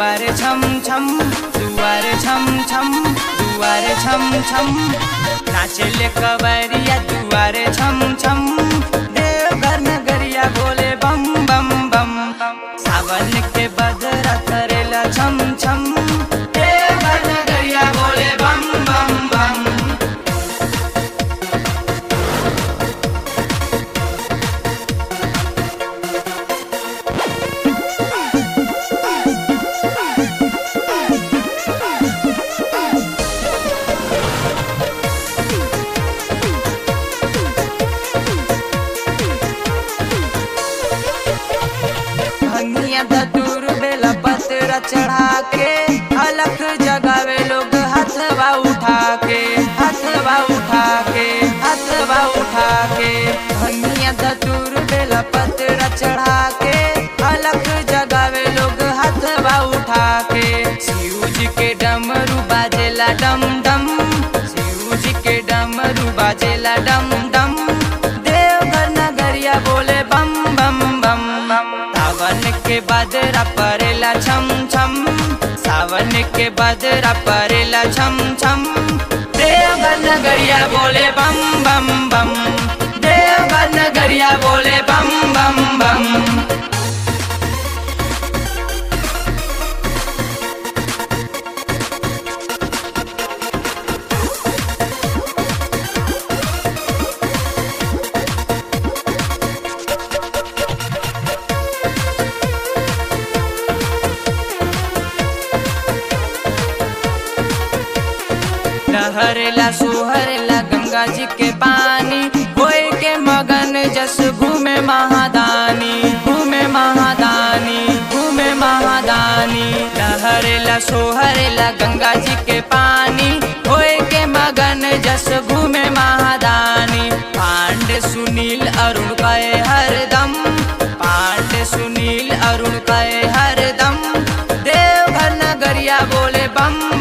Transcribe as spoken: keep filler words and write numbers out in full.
दुआरे छम छम दुआरे छम छम दुआरे छम छम नाचले कवरिया दुआरे छम छम देवघर नगरिया बोले बम बम बम सावन के बदरा करेला छम छम देवघर नगरिया बोले बम बम बम। धतूर बेला पतरा चढ़ा के अलख जगावे लोग हथवा उठा के हथवा उठा के हथवा उठा के भंगिया धतूर बेला पतरा चढ़ा के अलख जगावे लोग हथवा उठा के शिव जी के डमरू बाजेला डम डम शिव जी के डमरू बाजेला डम डम देवघर नगरिया बोले बम बम बम सावन के बदरा परेला छम छम सावन के बदरा परेला छम छम देवघर नगरिया बोले बम बम बम देवघर नगरिया बोले बम बम बम। लहरेला सोहरेला गंगा जी के पानी होए के मगन जस घूमे महादानी घूमे महादानी घूमे महादानी लहरेला सोहरेला गंगा जी के पानी होए के मगन जस घूमे महादानी पांडे सुनील अरुण कहे हरदम पांडे सुनील अरुण कहे हरदम देवघर नगरिया बोले बम